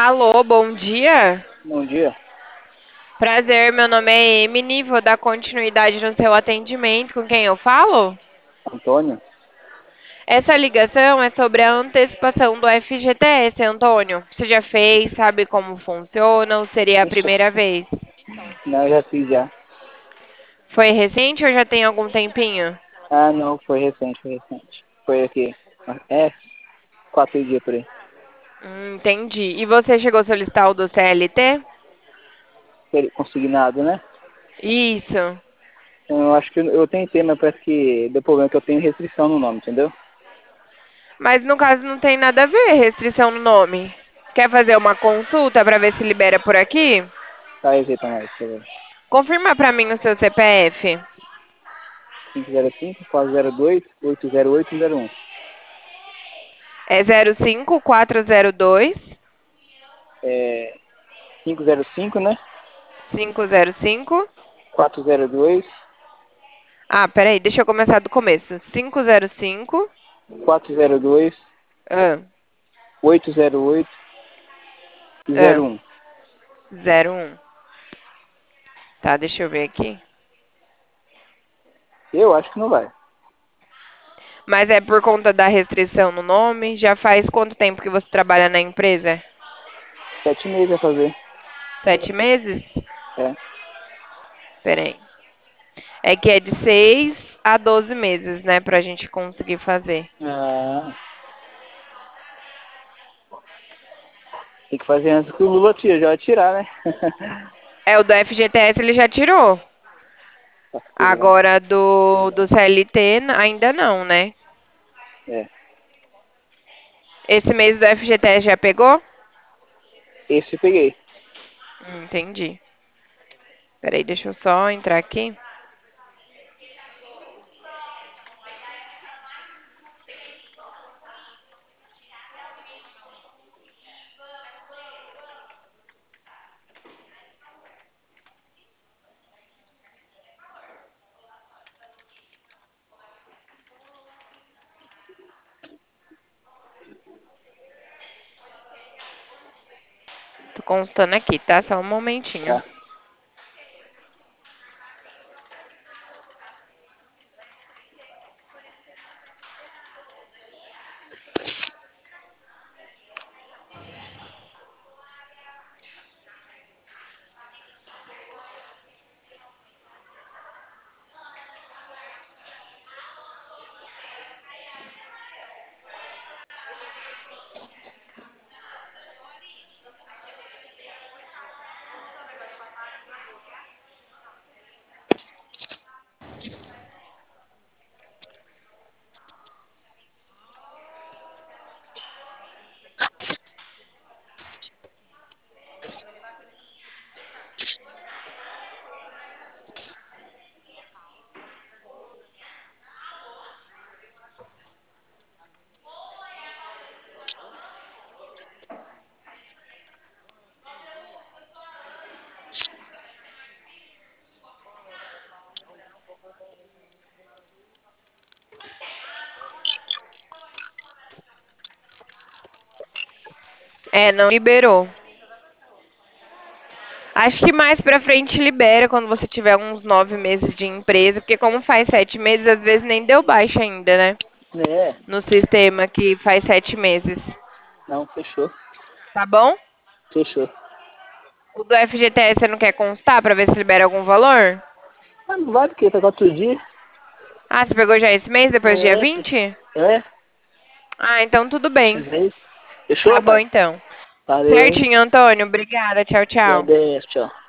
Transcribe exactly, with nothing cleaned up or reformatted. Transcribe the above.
Alô, bom dia. Bom dia, Prazer, meu nome é Emily. Vou dar continuidade no seu atendimento. Com quem eu falo? Antônio. Essa ligação é sobre a antecipação do F G T S, Antônio. Você já fez, sabe como funciona ou seria a Ixi, primeira vez? não, já fiz já. Foi recente ou já tem algum tempinho? Ah, não, foi recente, foi recente. Foi aqui. É, quatro dias por aí. Hum, entendi. E você chegou a solicitar o do C L T? Foi consignado, né? Isso. Eu acho que eu eu tentei, mas parece que deu problema que eu tenho restrição no nome, entendeu? Mas no caso não tem nada a ver restrição no nome. Quer fazer uma consulta para ver se libera por aqui? Faz aí pra nós, por favor. Confirma para mim o seu C P F. cinco zero cinco, quatro zero dois, oito zero oito zero um. É zero cinco quatro zero dois É cinco zero cinco, né? cinco zero cinco. quatro zero dois, Ah, peraí, deixa eu começar do começo. cinco zero cinco. quatro zero dois, Ah, oito zero oito e ah, zero um. zero um. Tá, deixa eu ver aqui. Eu acho que não vai. Mas é por conta da restrição no nome? Já faz quanto tempo que você trabalha na empresa? Sete meses a fazer. Sete meses? É. Peraí. É que é de seis a doze meses, né, pra gente conseguir fazer. Ah, tem que fazer antes que o Lula tira, já vai tirar, né? É, o do F G T S ele já tirou. Vacilão. Agora do, do C L T ainda não, né? É. Esse mês do F G T S já pegou? Esse eu peguei. Hum, entendi. Peraí, deixa eu só entrar aqui. Tô consultando aqui, tá? Só um momentinho. Tá. É, não liberou. Acho que mais pra frente libera quando você tiver uns nove meses de empresa, porque como faz sete meses, às vezes nem deu baixa ainda, né? É. No sistema que faz sete meses. Não, fechou. Tá bom? Fechou. O do F G T S você não quer constar pra ver se libera algum valor? Ah, não vai porque tá quatro dias. Ah, você pegou já esse mês, depois do dia É. vinte? É. Ah, então tudo bem. É isso. Tá Fechou, bom pai? então. Valeu, hein? Certinho, Antônio. Obrigada. Tchau, tchau. Agradeço, tchau.